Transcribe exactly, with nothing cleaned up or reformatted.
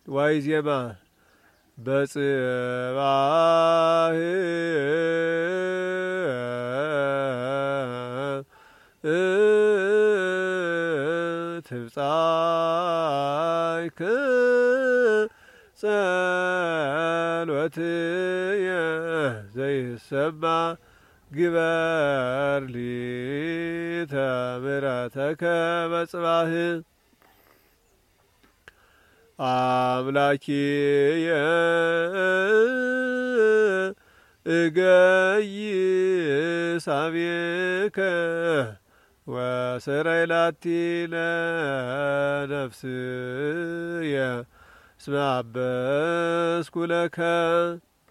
ዋይዜማ በጽባህ ትብጻይክ ጸሎትየ ዘይሰማ ግበር ሊተ ምሕረተከ በጽባህ አምላኪየ እገይስ ኀቤከ ወሰረይ ላቲ ለነፍስየ እስመ አበስኩ ለከ